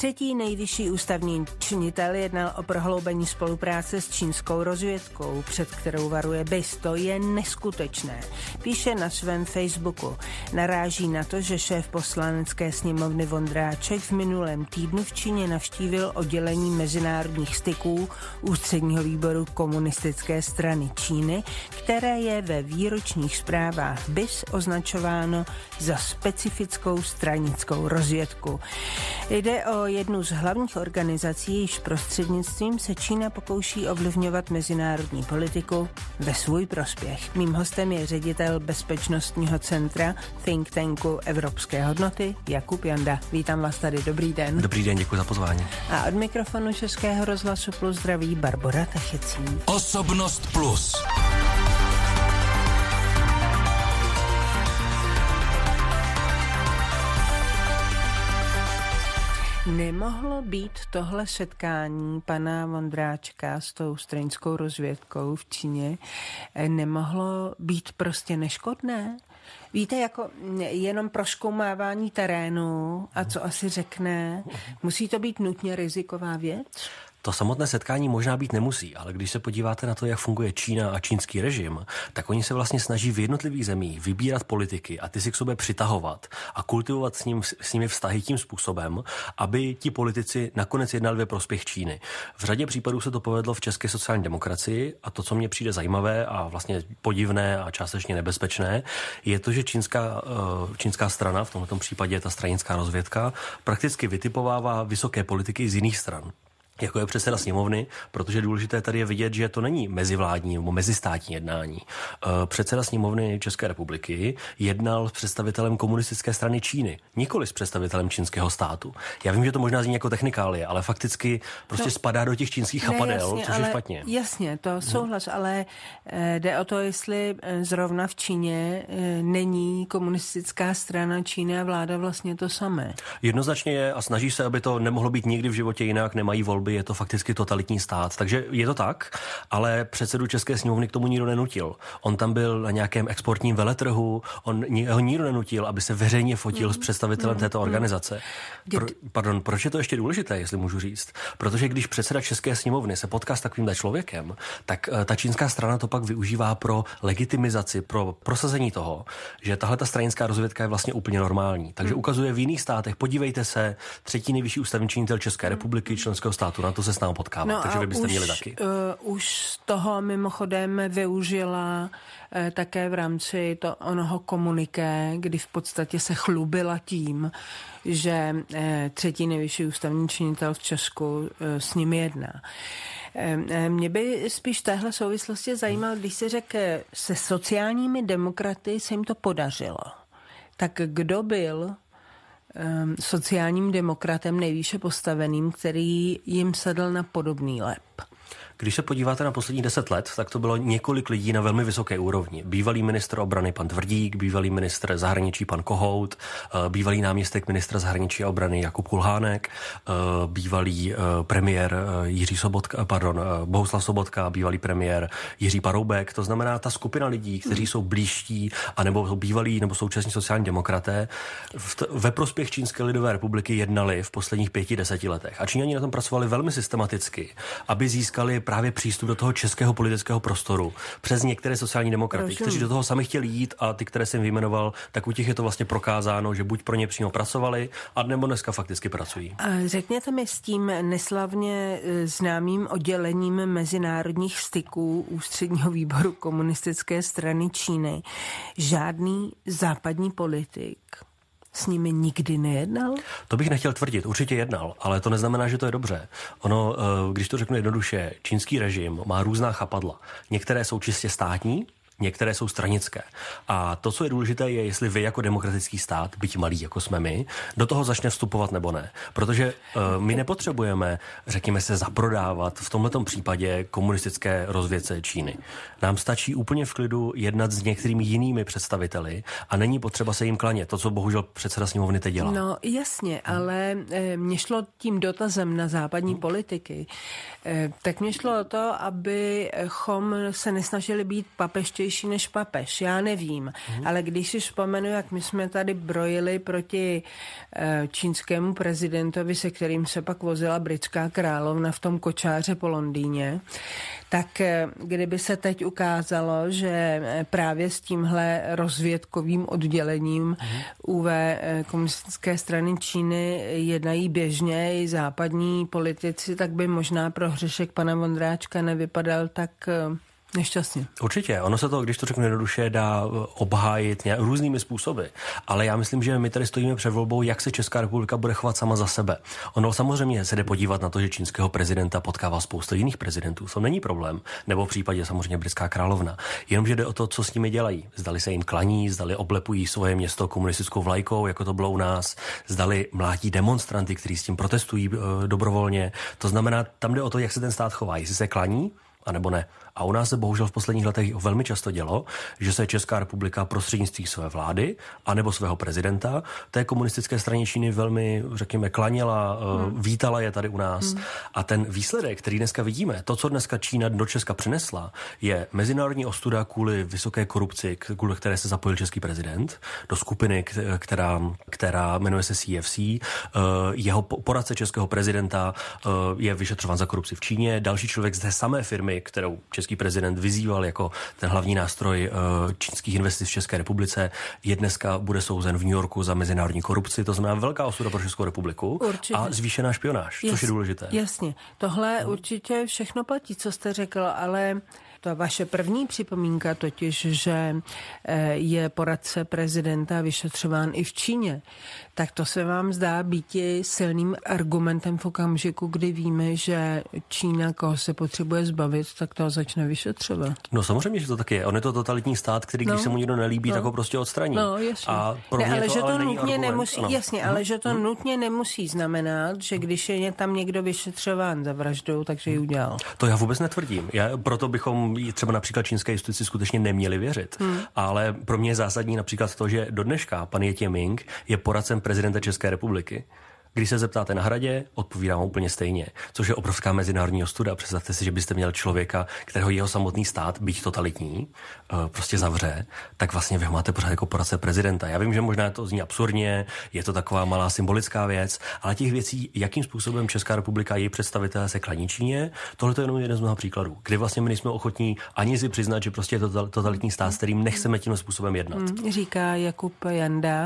Třetí nejvyšší ústavní činitel jednal o prohloubení spolupráce s čínskou rozvědkou, před kterou varuje BIS. To je neskutečné. Píše na svém Facebooku. Naráží na to, že šéf poslanecké sněmovny Vondráček v minulém týdnu v Číně navštívil oddělení mezinárodních styků Ústředního výboru komunistické strany Číny, které je ve výročních zprávách BIS označováno za specifickou stranickou rozvědku. Jde o jednu z hlavních organizací, jejíž prostřednictvím se Čína pokouší ovlivňovat mezinárodní politiku ve svůj prospěch. Mým hostem je ředitel Bezpečnostního centra think tanku Evropské hodnoty Jakub Janda. Vítám vás tady, dobrý den. Dobrý den, děkuji za pozvání. A od mikrofonu Českého rozhlasu Plus zdraví Barbora Tachecí. Osobnost Plus. Nemohlo být tohle setkání pana Vondráčka s tou stranickou rozvědkou v Číně, nemohlo být prostě neškodné? Víte, jako jenom prozkoumávání terénu a co asi řekne, musí to být nutně riziková věc? To samotné setkání možná být nemusí, ale když se podíváte na to, jak funguje Čína a čínský režim, tak oni se vlastně snaží v jednotlivých zemích vybírat politiky a ty si k sobě přitahovat a kultivovat s nimi vztahy tím způsobem, aby ti politici nakonec jednali ve prospěch Číny. V řadě případů se to povedlo v české sociální demokracii a to, co mně přijde zajímavé a vlastně podivné a částečně nebezpečné, je to, že čínská strana, v tomto případě ta stranická rozvědka, prakticky vytipovává vysoké politiky z jiných stran, jako je předseda sněmovny, protože důležité tady je vidět, že to není mezivládní nebo mezistátní jednání. Předseda sněmovny České republiky jednal s představitelem komunistické strany Číny, nikoli s představitelem čínského státu. Já vím, že to možná zní jako technikálie, ale fakticky prostě spadá do těch čínských chapadel, což je špatně. Jasně, to souhlas, ale jde o to, jestli zrovna v Číně není komunistická strana Číny a vláda vlastně to samé. Jednoznačně je a snaží se, aby to nemohlo být nikdy v životě jinak, nemají volby, je to fakticky totalitní stát. Takže je to tak, ale předsedu České sněmovny k tomu nikdo nenutil. On tam byl na nějakém exportním veletrhu, ho nikdo nenutil, aby se veřejně fotil s představitelem této organizace. Proč je to ještě důležité, jestli můžu říct? Protože když předseda České sněmovny se potká s takovýmhle člověkem, tak ta čínská strana to pak využívá pro legitimizaci, pro prosazení toho, že tahle ta stranická rozvědka je vlastně úplně normální. Takže ukazuje v jiných státech, podívejte se, třetí nejvyšší ústavní činitel České republiky, členského státu, na to se s námi potkává, takže vy byste měli taky. Už z toho mimochodem využila také v rámci onoho komuniké, kdy v podstatě se chlubila tím, že třetí nejvyšší ústavní činitel v Česku s nimi jedná. Mě by spíš v téhle souvislosti zajímalo, když se řekl, se sociálními demokraty se jim to podařilo. Tak kdo byl sociálním demokratem nejvýše postaveným, který jim sedl na podobný lep? Když se podíváte na posledních 10 let, tak to bylo několik lidí na velmi vysoké úrovni. Bývalý ministr obrany pan Tvrdík, bývalý ministr zahraničí pan Kohout, bývalý náměstek ministra zahraničí a obrany Jakub Kulhánek, bývalý premiér Bohuslav Sobotka, bývalý premiér Jiří Paroubek. To znamená ta skupina lidí, kteří jsou blížší, anebo jsou bývalí nebo současní sociální demokraté, ve prospěch Čínské lidové republiky jednali v posledních 5-10 letech. A Číňani na tom pracovali velmi systematicky, aby získali právě přístup do toho českého politického prostoru přes některé sociální demokraty, kteří do toho sami chtěli jít a ty, které jsem vyjmenoval, tak u těch je to vlastně prokázáno, že buď pro ně přímo pracovali, a nebo dneska fakticky pracují. A řekněte mi s tím neslavně známým oddělením mezinárodních styků Ústředního výboru komunistické strany Číny žádný západní politik s nimi nikdy nejednal? To bych nechtěl tvrdit, určitě jednal, ale to neznamená, že to je dobře. Ono, když to řeknu jednoduše, čínský režim má různá chapadla. Některé jsou čistě státní, některé jsou stranické. A to, co je důležité, je, jestli vy jako demokratický stát, byť malý, jako jsme my, do toho začne vstupovat nebo ne. Protože my nepotřebujeme, řekněme se, zaprodávat v tomhletom případě komunistické rozvědce Číny. Nám stačí úplně v klidu jednat s některými jinými představiteli a není potřeba se jim klanět. To, co bohužel předseda sněmovny teď dělá. No jasně, ale mě šlo tím dotazem na západní politiky. Tak mě šlo o to, abychom se nesnažili být papežští důležitější než papež, já nevím. Ale když si vzpomenu, jak my jsme tady brojili proti čínskému prezidentovi, se kterým se pak vozila britská královna v tom kočáře po Londýně, tak kdyby se teď ukázalo, že právě s tímhle rozvědkovým oddělením ÚV komunistické strany Číny jednají běžně i západní politici, tak by možná pro hřešek pana Vondráčka nevypadal tak nešťastně. Určitě. Ono se to, když to řeknu jednoduše, dá obhájit různými způsoby. Ale já myslím, že my tady stojíme před volbou, jak se Česká republika bude chovat sama za sebe. Ono samozřejmě se jde podívat na to, že čínského prezidenta potkává spousta jiných prezidentů. To není problém. Nebo v případě samozřejmě britská královna. Jenomže jde o to, co s nimi dělají. Zdali se jim klaní, zdali oblepují svoje město komunistickou vlajkou, jako to bylo u nás, zdali mlátí demonstranty, kteří s tím protestují dobrovolně. To znamená, tam jde o to, jak se ten stát chová. Jestli se klaní, a nebo ne. A u nás se bohužel v posledních letech velmi často dělo, že se Česká republika prostřednictvím své vlády anebo svého prezidenta té komunistické straně Číny velmi, řekněme, klaněla, vítala je tady u nás. A ten výsledek, který dneska vidíme, to, co dneska Čína do Česka přinesla, je mezinárodní ostuda kvůli vysoké korupci, kvůli které se zapojil český prezident do skupiny, která jmenuje se CFC. Jeho poradce českého prezidenta je vyšetřován za korupci v Číně. Další člověk z té samé firmy, kterou český prezident vyzýval jako ten hlavní nástroj čínských investic v České republice, je dneska bude souzen v New Yorku za mezinárodní korupci. To znamená velká ostuda pro Českou republiku. Určitě. A zvýšená špionáž, což je důležité. Jasně. Tohle určitě všechno platí, co jste řekl, ale ta vaše první připomínka totiž, že je poradce prezidenta vyšetřován i v Číně, tak to se vám zdá býti silným argumentem v okamžiku, kdy víme, že Čína, koho se potřebuje zbavit, tak toho začne vyšetřovat. No samozřejmě, že to tak je. On je to totalitní stát, který, když se mu někdo nelíbí, tak ho prostě odstraní. No, jasně. A pro mě ale to že to ale nutně nemusí, jasně, ale že to nutně nemusí znamenat, že když je tam někdo vyšetřován za vraždou, takže ji udělal. To já vůbec netvrdím. Proto bychom třeba například čínské justici skutečně neměli věřit. Ale pro mě je zásadní například to, že do dneška pan Ye Jieming je poradcem prezidenta České republiky. Když se zeptáte na Hradě, odpovídá vám úplně stejně, což je obrovská mezinárodní ostuda. Představte si, že byste měl člověka, kterého jeho samotný stát, byť totalitní, prostě zavře, tak vlastně vy ho máte pořád jako poradce prezidenta. Já vím, že možná to zní absurdně, je to taková malá symbolická věc, ale těch věcí, jakým způsobem Česká republika a její představitelé se klaní Číně, tohle je jenom jeden z mnoha příkladů, kdy vlastně my nejsme ochotní ani si přiznat, že prostě je to totalitní stát, s kterým nechceme tímhle způsobem jednat. Říká Jakub Janda,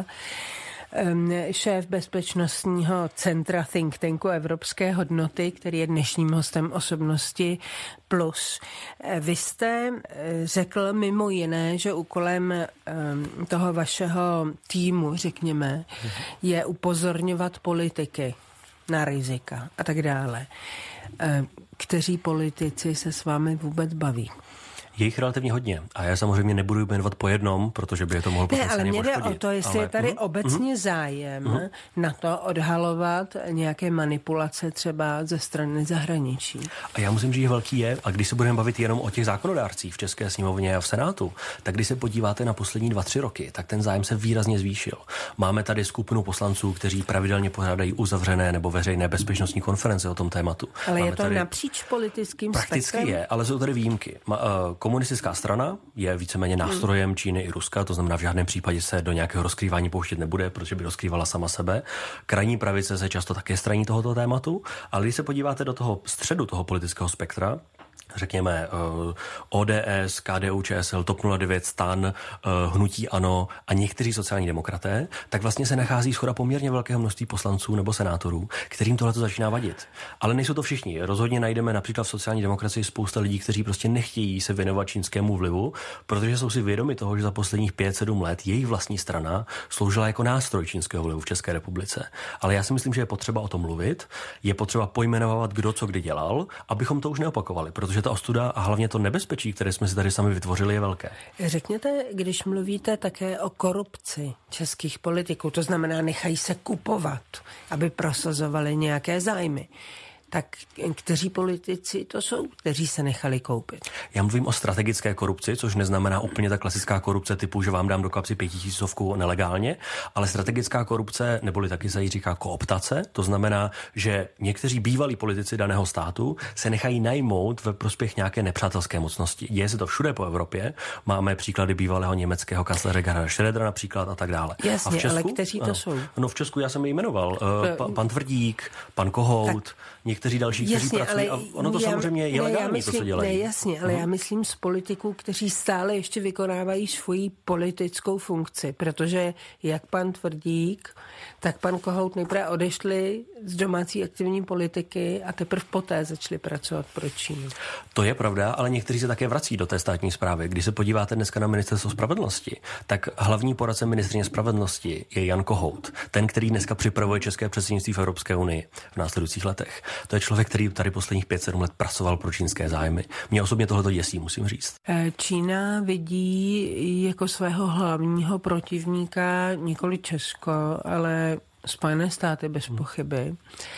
šéf bezpečnostního centra think tanku Evropské hodnoty, který je dnešním hostem Osobnosti Plus. Vy jste řekl mimo jiné, že úkolem toho vašeho týmu, řekněme, je upozorňovat politiky na rizika a tak dále. Kteří politici se s vámi vůbec baví? Je jich relativně hodně. A já samozřejmě nebudu jmenovat po jednom, protože by je to mohlo potenciálně poškodit. Ale mě jde o to, jestli je tady obecně zájem na to odhalovat nějaké manipulace třeba ze strany zahraničí. A já musím říct, že velký je, a když se budeme bavit jenom o těch zákonodárcích v České sněmovně a v Senátu, tak když se podíváte na poslední 2-3 roky, tak ten zájem se výrazně zvýšil. Máme tady skupinu poslanců, kteří pravidelně pořádají uzavřené nebo veřejné bezpečnostní konference o tom tématu. Ale máme je to napříč politickým spektrem? Prakticky je, ale jsou tady výjimky. Komunistická strana je víceméně nástrojem Číny i Ruska, to znamená v žádném případě se do nějakého rozkrývání pouštět nebude, protože by rozkrývala sama sebe. Krajní pravice se často také straní tohoto tématu, ale když se podíváte do toho středu toho politického spektra, řekněme ODS, KDU, ČSL, TOP 09, STAN, Hnutí ANO a někteří sociální demokraté, tak vlastně se nachází shoda poměrně velkého množství poslanců nebo senátorů, kterým tohle to začíná vadit. Ale nejsou to všichni. Rozhodně najdeme například v sociální demokracii spousta lidí, kteří prostě nechtějí se věnovat čínskému vlivu, protože jsou si vědomi toho, že za posledních 5-7 let jejich vlastní strana sloužila jako nástroj čínského vlivu v České republice. Ale já si myslím, že je potřeba o tom mluvit, je potřeba pojmenovat, kdo co kdy dělal, abychom to už neopakovali, protože ta ostuda a hlavně to nebezpečí, které jsme si tady sami vytvořili, je velké. Řekněte, když mluvíte také o korupci českých politiků, to znamená, nechají se kupovat, aby prosazovali nějaké zájmy, Tak kteří politici to jsou, kteří se nechali koupit? Já mluvím o strategické korupci, což neznamená úplně ta klasická korupce typu, že vám dám do kapsy 5 000 nelegálně, ale strategická korupce, neboli taky se jí říká kooptace, to znamená, že někteří bývalí politici daného státu se nechají najmout ve prospěch nějaké nepřátelské mocnosti. Děje se to všude po Evropě. Máme příklady bývalého německého kancléře Gerharda Schrödera například a tak dále. Jasně, a v Česku, ale kteří to jsou? No v Česku já jsem je jmenoval. Pan Tvrdík, pan Kohout, někteří další, kteří pracují. A ono to samozřejmě je legální, to, co dělají. Jasně, ale já myslím z politiků, kteří stále ještě vykonávají svoji politickou funkci, protože jak pan Tvrdík, tak pan Kohout nejprve odešli z domácí aktivní politiky a teprve poté začali pracovat pro Čínu. To je pravda, ale někteří se také vrací do té státní správy. Když se podíváte dneska na ministerstvo spravedlnosti, tak hlavní poradce ministryně spravedlnosti je Jan Kohout, ten, který dneska připravuje české předsednictví v Evropské unii v následujících letech. To je člověk, který tady posledních 5-7 let pracoval pro čínské zájmy. Mě osobně tohleto děsí, musím říct. Čína vidí jako svého hlavního protivníka nikoli Česko, ale Spojené státy bez pochyby.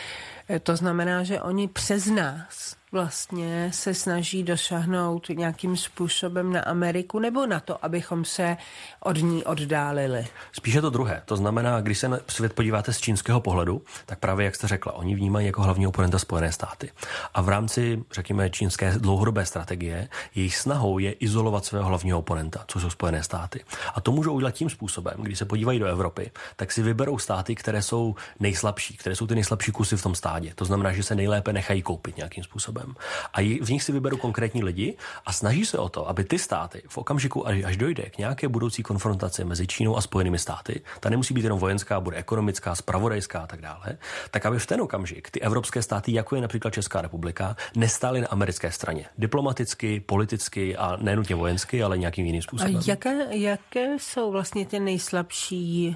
To znamená, že oni přes nás vlastně se snaží dosáhnout nějakým způsobem na Ameriku nebo na to, abychom se od ní oddálili? Spíše to druhé. To znamená, když se na svět podíváte z čínského pohledu, tak právě jak jste řekla, oni vnímají jako hlavní oponenta Spojené státy. A v rámci, řekněme, čínské dlouhodobé strategie, jejich snahou je izolovat svého hlavního oponenta, což jsou Spojené státy. A to můžou udělat tím způsobem, když se podívají do Evropy, tak si vyberou státy, které jsou nejslabší, které jsou ty nejslabší kusy v tom stádě. To znamená, že se nejlépe nechají koupit nějakým způsobem. A v nich si vyberou konkrétní lidi a snaží se o to, aby ty státy v okamžiku, až dojde k nějaké budoucí konfrontaci mezi Čínou a Spojenými státy, ta nemusí být jenom vojenská, bude ekonomická, zpravodajská a tak dále, tak aby v ten okamžik ty evropské státy, jako je například Česká republika, nestály na americké straně. Diplomaticky, politicky a nenutně vojensky, ale nějakým jiným způsobem. A jaké jsou vlastně ty nejslabší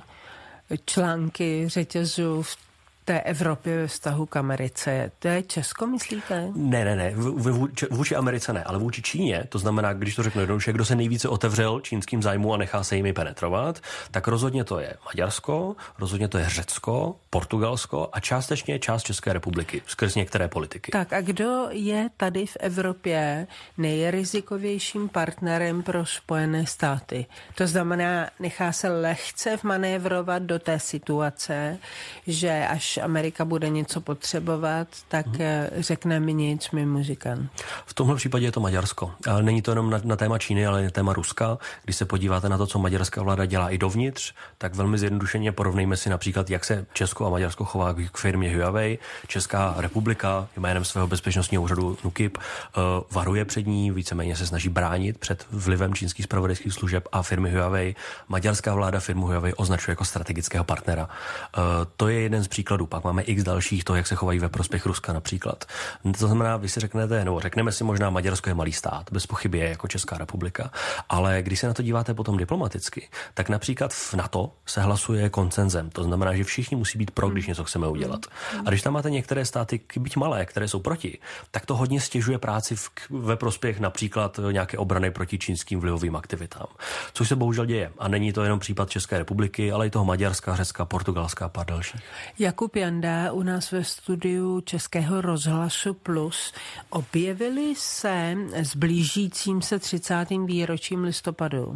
články řetězu v té Evropě ve vztahu k Americe? To je Česko, myslíte? Ne. Vůči Americe ne, ale vůči Číně, to znamená, když to řeknu jednoduše, kdo se nejvíce otevřel čínským zájmu a nechá se jimi penetrovat, tak rozhodně to je Maďarsko, rozhodně to je Řecko, Portugalsko a částečně část České republiky, skrz některé politiky. Tak a kdo je tady v Evropě nejrizikovějším partnerem pro Spojené státy? To znamená, nechá se lehce vmanévrovat do té situace, že až Amerika bude něco potřebovat, tak řekne mi nic, mi muzikant. V tomhle případě je to Maďarsko. Ale není to jenom na téma Číny, ale na téma Ruska. Když se podíváte na to, co maďarská vláda dělá i dovnitř, tak velmi zjednodušeně porovnejme si například, jak se Česko a Maďarsko chová k firmě Huawei. Česká republika jménem svého bezpečnostního úřadu NÚKIB varuje před ní, víceméně se snaží bránit před vlivem čínských zpravodajských služeb a firmy Huawei. Maďarská vláda firmu Huawei označuje jako strategického partnera. To je jeden z příkladů. Pak máme x dalších toho, jak se chovají ve prospěch Ruska například. To znamená, vy si řeknete, nebo řekneme si možná, Maďarsko je malý stát, bez pochyby je jako Česká republika, ale když se na to díváte potom diplomaticky, tak například v NATO se hlasuje konsenzem. To znamená, že všichni musí být pro, když něco chceme udělat. A když tam máte některé státy, byť malé, které jsou proti, tak to hodně stěžuje práci ve prospěch například nějaké obrany proti čínským vlivovým aktivitám. Což se bohužel děje. A není to jenom případ České republiky, ale i toho Maďarska, Řecka, Portugalska a pár dalších. Jakub Janda u nás ve studiu Českého rozhlasu Plus. Objevily se s blížícím se 30. výročím listopadu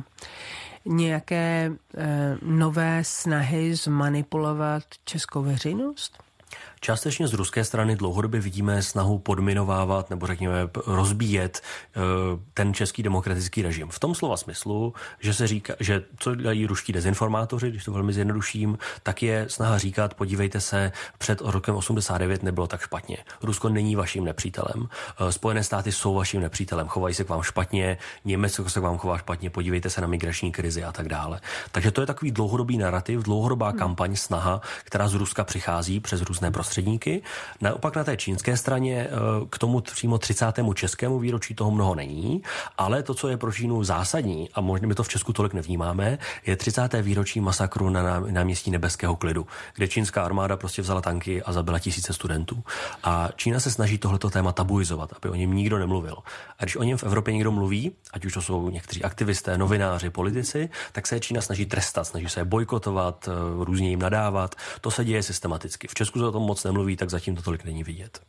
nějaké nové snahy zmanipulovat českou veřejnost? Částečně z ruské strany dlouhodobě vidíme snahu podminovávat nebo řekněme rozbíjet ten český demokratický režim. V tom slova smyslu, že se říká, že co dělají ruští dezinformátoři, když to velmi zjednoduším, tak je snaha říkat, podívejte se, před rokem 89 nebylo tak špatně. Rusko není vaším nepřítelem. Spojené státy jsou vaším nepřítelem, chovají se k vám špatně, Německo se k vám chová špatně, podívejte se na migrační krizi a tak dále. Takže to je takový dlouhodobý narrativ, dlouhodobá kampaň, snaha, která z Ruska přichází přes různé prostředníky. Naopak na té čínské straně k tomu přímo 30. českému výročí toho mnoho není, ale to, co je pro Čínu zásadní, a možná my to v Česku tolik nevnímáme, je 30. výročí masakru na náměstí Nebeského klidu, kde čínská armáda prostě vzala tanky a zabila tisíce studentů. A Čína se snaží tohleto téma tabuizovat, aby o něm nikdo nemluvil. A když o něm v Evropě někdo mluví, ať už to jsou někteří aktivisté, novináři, politici, tak se Čína snaží trestat, snaží se je bojkotovat, různě jim nadávat. To se děje systematicky. V Česku se o tom moc moc nemluví, tak zatím to tolik není vidět.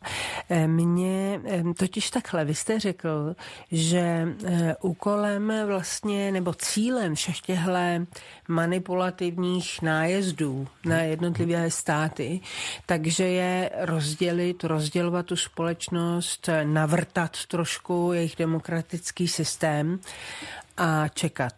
Mně totiž takhle, vy jste řekl, že úkolem vlastně, nebo cílem všech těchto manipulativních nájezdů na jednotlivé státy, takže je rozdělovat tu společnost, navrtat trošku jejich demokratický systém a čekat.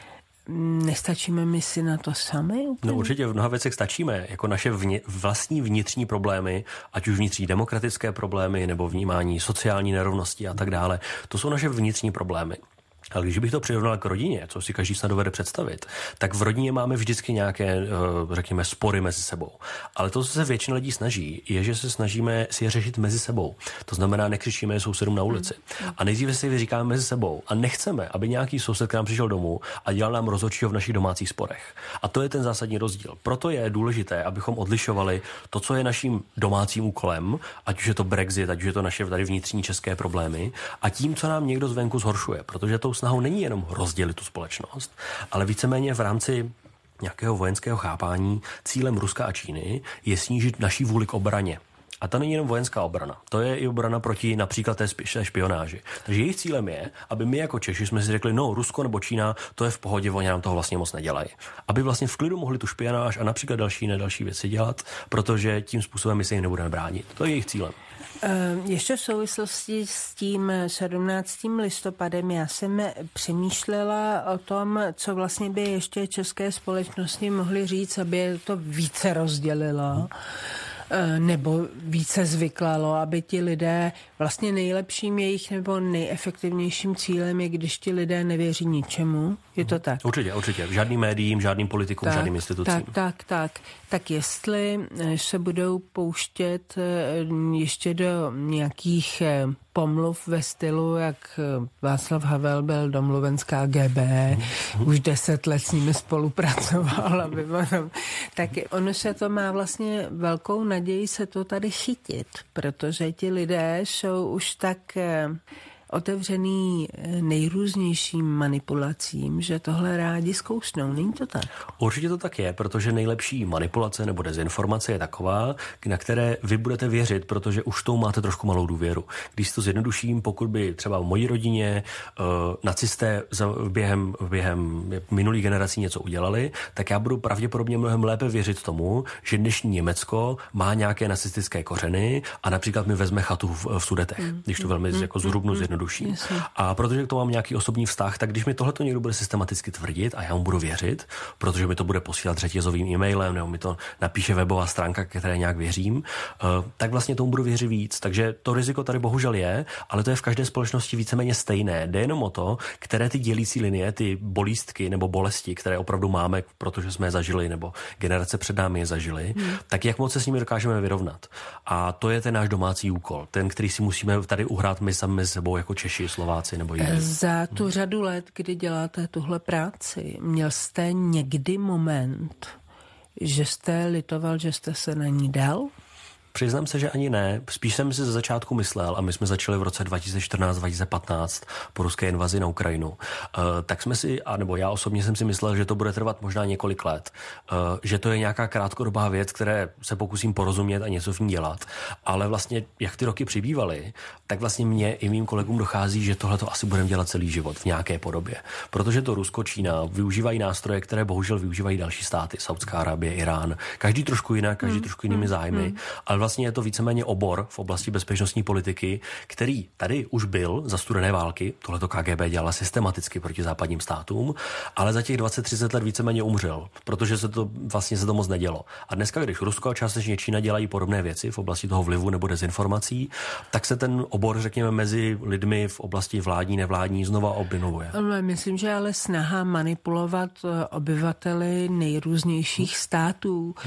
Nestačíme my si na to sami? No určitě v mnoha věcech stačíme, jako naše vlastní vnitřní problémy, ať už vnitřní demokratické problémy nebo vnímání sociální nerovnosti a tak dále. To jsou naše vnitřní problémy. Ale když bych to přirovnal k rodině, co si každý snad dovede představit, tak v rodině máme vždycky nějaké, řekněme, spory mezi sebou. Ale to, co se většina lidí snaží, je, že se snažíme si je řešit mezi sebou. To znamená, nekřičíme sousedům na ulici. A nejdříve si je říkáme mezi sebou a nechceme, aby nějaký soused k nám přišel domů a dělal nám rozhodčího v našich domácích sporech. A to je ten zásadní rozdíl. Proto je důležité, abychom odlišovali to, co je naším domácím úkolem, ať už je to Brexit, ať už je to naše tady vnitřní české problémy, a tím, co nám někdo zvenku zhoršuje, protože tou snahou není jenom rozdělit tu společnost, ale víceméně v rámci nějakého vojenského chápání cílem Ruska a Číny je snížit naší vůli k obraně. A to není jenom vojenská obrana, to je i obrana proti například té špionáži. Takže jejich cílem je, aby my jako Češi jsme si řekli, no Rusko nebo Čína, to je v pohodě, oni nám toho vlastně moc nedělají. Aby vlastně v klidu mohli tu špionáž a například další věci dělat, protože tím způsobem my se jim nebudeme bránit. To je jejich cílem. Ještě v souvislosti s tím 17. listopadem já jsem přemýšlela o tom, co vlastně by ještě české společnosti mohly říct, aby to více rozdělilo nebo více zvyklalo, aby ti lidé, vlastně nejlepším jejich nebo nejefektivnějším cílem je, když ti lidé nevěří ničemu. Je to tak? Určitě. Žádným médiím, žádným politikům, žádným institucím. Tak jestli se budou pouštět ještě do nějakých pomluv ve stylu, jak Václav Havel byl domluven s KGB, už 10 let s nimi spolupracoval, tak ono se to má vlastně velkou naději se to tady chytit, protože ti lidé jsou už tak otevřený nejrůznějším manipulacím, že tohle rádi zkousnou. Není to tak? Určitě to tak je, protože nejlepší manipulace nebo dezinformace je taková, na které vy budete věřit, protože už tou máte trošku malou důvěru. Když to zjednoduším, pokud by třeba v mojí rodině nacisté během minulých generací něco udělali, tak já budu pravděpodobně mnohem lépe věřit tomu, že dnešní Německo má nějaké nacistické kořeny a například mi vezme chatu v Sudetech, když to velmi jako zhrubnu zjednoduším. A protože k tomu mám nějaký osobní vztah, tak když mi tohleto někdo bude systematicky tvrdit a já mu budu věřit, protože mi to bude posílat řetězovým e-mailem nebo mi to napíše webová stránka, které nějak věřím, tak vlastně tomu budu věřit víc. Takže to riziko tady bohužel je, ale to je v každé společnosti víceméně stejné. Jde jenom o to, které ty dělící linie, ty bolístky nebo bolesti, které opravdu máme, protože jsme je zažili nebo generace před námi je zažili, tak jak moc se s nimi dokážeme vyrovnat. A to je ten náš domácí úkol, ten, který si musíme tady uhrát my sami mezi sebou jako Češi, Slováci nebo jiní. Za tu řadu let, kdy děláte tuhle práci, měl jste někdy moment, že jste litoval, že jste se na ní dal? Přiznám se, že ani ne. Spíš jsem si ze začátku myslel, a my jsme začali v roce 2014-2015 po ruské invazi na Ukrajinu, tak jsme si, nebo já osobně jsem si myslel, že to bude trvat možná několik let. Že to je nějaká krátkodobá věc, které se pokusím porozumět a něco v ní dělat. Ale vlastně, jak ty roky přibývaly, tak vlastně mně i mým kolegům dochází, že tohle to asi budeme dělat celý život v nějaké podobě. Protože to Rusko, Čína využívají nástroje, které bohužel využívají další státy, Saudská Arábie, Irán. Každý trošku jinak, každý trošku jinými zájmy, ale vlastně je to víceméně obor v oblasti bezpečnostní politiky, který tady už byl za studené války, tohleto KGB dělala systematicky proti západním státům, ale za těch 20-30 let víceméně umřel, protože se to moc nedělo. A dneska, když Rusko a částečně Čína dělají podobné věci v oblasti toho vlivu nebo dezinformací, tak se ten obor, řekněme, mezi lidmi v oblasti vládní, nevládní znova obnovuje. Myslím, že ale snaha manipulovat obyvateli nejrůznějších států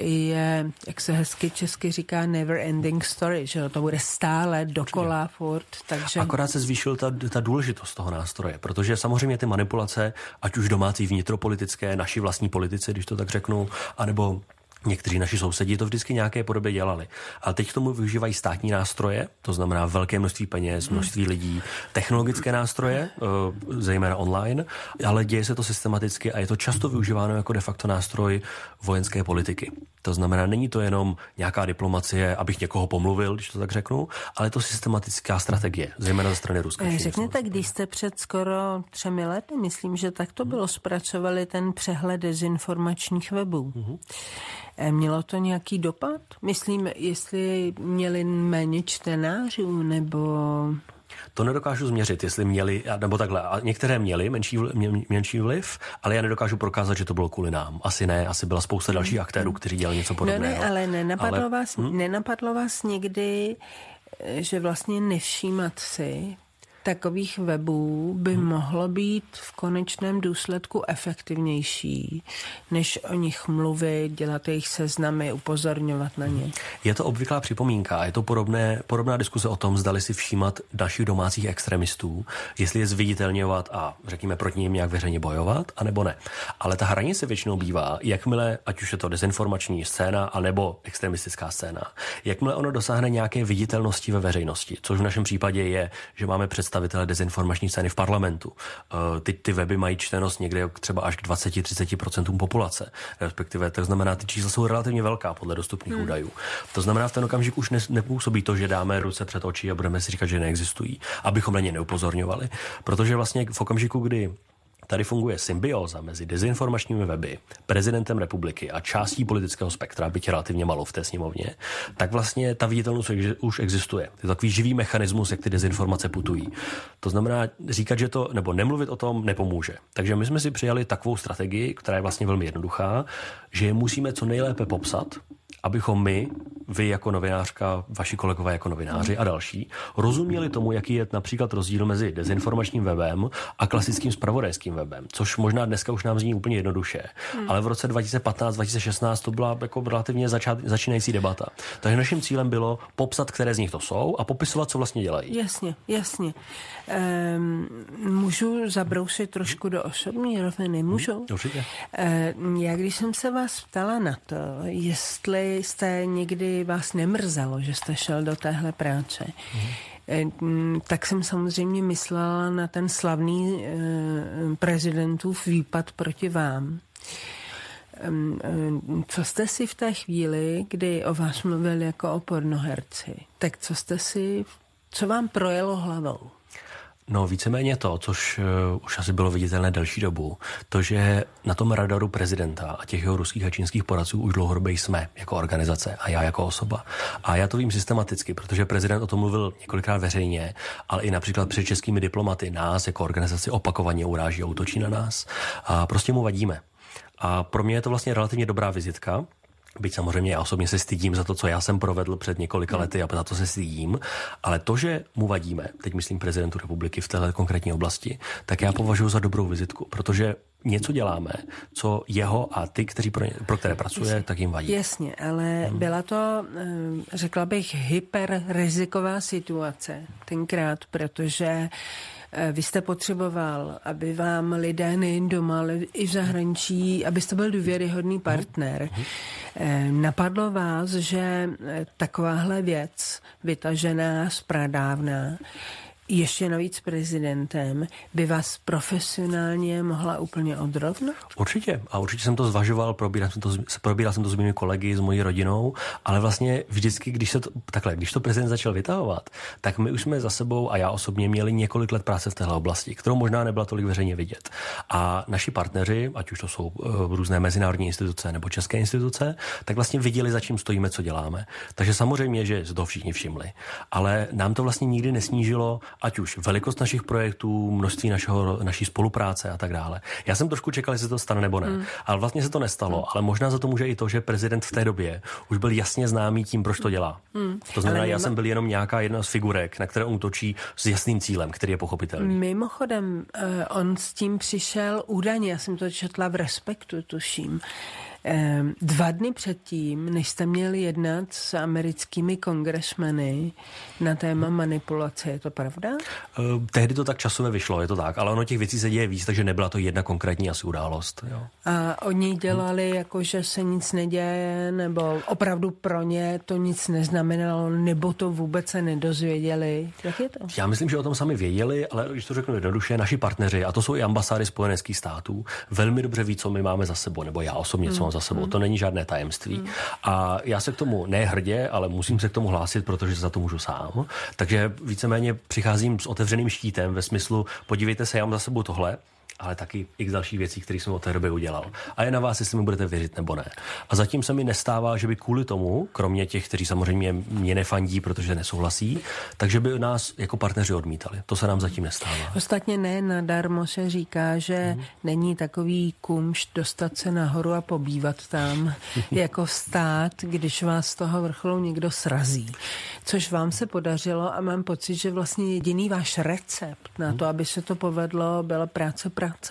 je, jak se hezky česky říká, never ending story, že to bude stále dokola furt. Takže... Akorát se zvýšil ta důležitost toho nástroje, protože samozřejmě ty manipulace, ať už domácí vnitropolitické, naši vlastní politici, když to tak řeknu, anebo Někteří naši sousedi to vždycky nějaké podobě dělali. Ale teď k tomu využívají státní nástroje, to znamená velké množství peněz, množství lidí, technologické nástroje, zejména online, ale děje se to systematicky a je to často využíváno jako de facto nástroj vojenské politiky. To znamená, není to jenom nějaká diplomacie, abych někoho pomluvil, když to tak řeknu, ale je to systematická strategie, zejména ze strany Ruska. Řekněte, když jste před skoro 3 lety, myslím, že tak to bylo, zpracovali ten přehled dezinformačních webů. Mělo to nějaký dopad? Myslím, jestli měli méně čtenářů, nebo... To nedokážu změřit, jestli měli, nebo takhle. A některé měli menší vliv, ale já nedokážu prokázat, že to bylo kvůli nám. Asi ne, asi byla spousta dalších aktérů, kteří dělali něco podobného. No ne, ale nenapadlo vás někdy, že vlastně nevšímat si takových webů by mohlo být v konečném důsledku efektivnější, než o nich mluvit, dělat jejich seznamy, upozorňovat na ně. Je to obvyklá připomínka, je to podobná diskuse o tom, zdali si všímat našich domácích extremistů, jestli je zviditelňovat a řekněme proti nim nějak veřejně bojovat, anebo ne. Ale ta hranice většinou bývá, jakmile, ať už je to dezinformační scéna, anebo extremistická scéna, jakmile ono dosáhne nějaké viditelnosti ve veřejnosti, což v našem případě je, že máme představitele dezinformační scény v parlamentu. Ty weby mají čtenost někde třeba až k 20-30% populace, respektive to znamená, ty čísla jsou relativně velká podle dostupných údajů. To znamená, v ten okamžik už nepůsobí to, že dáme ruce před oči a budeme si říkat, že neexistují, abychom na ně neupozorňovali, protože vlastně v okamžiku, kdy tady funguje symbióza mezi dezinformačními weby, prezidentem republiky a částí politického spektra, byť relativně malou v té sněmovně, tak vlastně ta viditelnost už existuje. Je to takový živý mechanismus, jak ty dezinformace putují. To znamená říkat, že to, nebo nemluvit o tom nepomůže. Takže my jsme si přijali takovou strategii, která je vlastně velmi jednoduchá, že je musíme co nejlépe popsat, abychom my, vy jako novinářka, vaši kolegové jako novináři a další, rozuměli tomu, jaký je například rozdíl mezi dezinformačním webem a klasickým zpravodajským webem, což možná dneska už nám zní úplně jednoduše. Ale v roce 2015-2016 to byla jako relativně začínající debata. Takže naším cílem bylo popsat, které z nich to jsou a popisovat, co vlastně dělají. Jasně. Můžu zabrousit trošku do osobní roviny? Můžu? Určitě. Já když jsem se vás ptala na to, jestli jste někdy vás nemrzelo, že jste šel do téhle práce, tak jsem samozřejmě myslela na ten slavný prezidentův výpad proti vám. Co jste si v té chvíli, kdy o vás mluvil jako o pornoherci, tak co vám projelo hlavou? No víceméně to, což už asi bylo viditelné delší dobu, to, že na tom radaru prezidenta a těch jeho ruských a čínských poradců už dlouhodobě jsme jako organizace a já jako osoba. A já to vím systematicky, protože prezident o tom mluvil několikrát veřejně, ale i například před českými diplomaty nás jako organizaci opakovaně uráží a útočí na nás. A prostě mu vadíme. A pro mě je to vlastně relativně dobrá vizitka. Byť samozřejmě já osobně se stydím za to, co já jsem provedl před několika lety a za to se stydím, ale to, že mu vadíme, teď myslím prezidentu republiky v téhle konkrétní oblasti, tak já považuji za dobrou vizitku, protože něco děláme, co jeho a ty, kteří pro které pracuje, tak jim vadí. Jasně, ale byla to, řekla bych, hyperriziková situace tenkrát, protože vy jste potřeboval, aby vám lidé nejen doma, ale i v zahraničí, abyste byl důvěryhodný partner. Napadlo vás, že takováhle věc, vytažená z pradávna, ještě navíc prezidentem, by vás profesionálně mohla úplně odrovnat? Určitě. A určitě jsem to zvažoval, probíral jsem to s mými kolegy, s mojí rodinou, ale vlastně vždycky, když to prezident začal vytahovat, tak my už jsme za sebou a já osobně měli několik let práce v téhle oblasti, kterou možná nebyla tolik veřejně vidět. A naši partneři, ať už to jsou různé mezinárodní instituce nebo české instituce, tak vlastně viděli, za čím stojíme, co děláme. Takže samozřejmě, že se toho všichni všimli. Ale nám to vlastně nikdy nesnížilo ať už velikost našich projektů, množství naší spolupráce a tak dále. Já jsem trošku čekal, jestli to stane nebo ne. Ale vlastně se to nestalo. Ale možná za to může i to, že prezident v té době už byl jasně známý tím, proč to dělá. To znamená, já jsem byl jenom nějaká jedna z figurek, na které útočí s jasným cílem, který je pochopitelný. Mimochodem, on s tím přišel údajně, já jsem to četla v Respektu, tuším, 2 dny předtím, než jste měli jednat s americkými kongresmeny na téma manipulace, je to pravda? Tehdy to tak časově vyšlo, je to tak, ale ono těch věcí se děje víc, takže nebyla to jedna konkrétní asi událost. Jo. A oni dělali jako, že se nic neděje, nebo opravdu pro ně to nic neznamenalo, nebo to vůbec se nedozvěděli? Jak je to? Já myslím, že o tom sami věděli, ale když to řeknu jednoduše, naši partneři, a to jsou i ambasády Spojených států, velmi dobře ví, co my máme za sebou, nebo já osobně, co mám za sebou. To není žádné tajemství. A já se k tomu ne hrdě, ale musím se k tomu hlásit, protože za to můžu sám. Takže víceméně přicházím s otevřeným štítem ve smyslu, podívejte se, já mám za sebou tohle, ale taky x další věcí, které jsem od té doby udělal. A je na vás, jestli mi budete věřit nebo ne. A zatím se mi nestává, že by kvůli tomu, kromě těch, kteří samozřejmě mě nefandí, protože nesouhlasí, takže by nás jako partneři odmítali. To se nám zatím nestává. Ostatně ne nadarmo se říká, že není takový kumšt dostat se nahoru a pobývat tam jako stát, když vás z toho vrcholu někdo srazí. Což vám se podařilo a mám pocit, že vlastně jediný váš recept na to, aby se to povedlo, byla práce.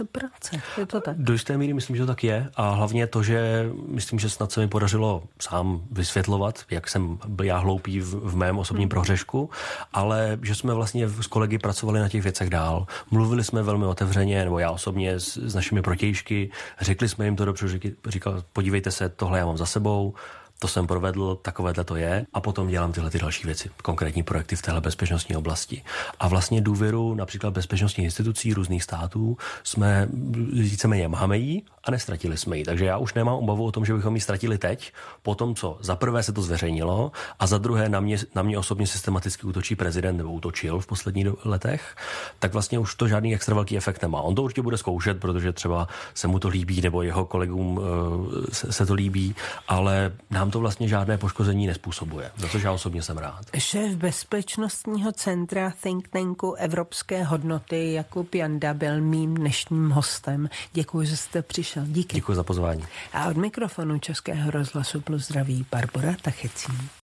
Je to tak? Do jisté míry myslím, že to tak je a hlavně to, že myslím, že snad se mi podařilo sám vysvětlovat, jak jsem byl já hloupý v mém osobním prohřešku, ale že jsme vlastně s kolegy pracovali na těch věcech dál. Mluvili jsme velmi otevřeně, nebo já osobně s našimi protějšky, řekli jsme jim to dobře, říkal, podívejte se, tohle já mám za sebou, to jsem provedl, takovéhle to je a potom dělám tyhle ty další věci, konkrétní projekty v téhle bezpečnostní oblasti. A vlastně důvěru například bezpečnostních institucí různých států jsme víceméně máme jí a nestratili jsme ji. Takže já už nemám obavu o tom, že bychom ji ztratili teď, po tom, co za prvé se to zveřejnilo a za druhé na mě osobně systematicky útočí prezident nebo útočil v posledních letech, tak vlastně už to žádný extra velký efekt nemá. On to určitě bude zkoušet, protože třeba se mu to líbí nebo jeho kolegům se to líbí, ale nám to vlastně žádné poškození nespůsobuje, za což já osobně jsem rád. Šéf bezpečnostního centra think tanku Evropské hodnoty Jakub Janda byl mým dnešním hostem. Děkuji, že jste přišel. Díky. Děkuji za pozvání. A od mikrofonu Českého rozhlasu Plus zdraví Barbora Tachecí.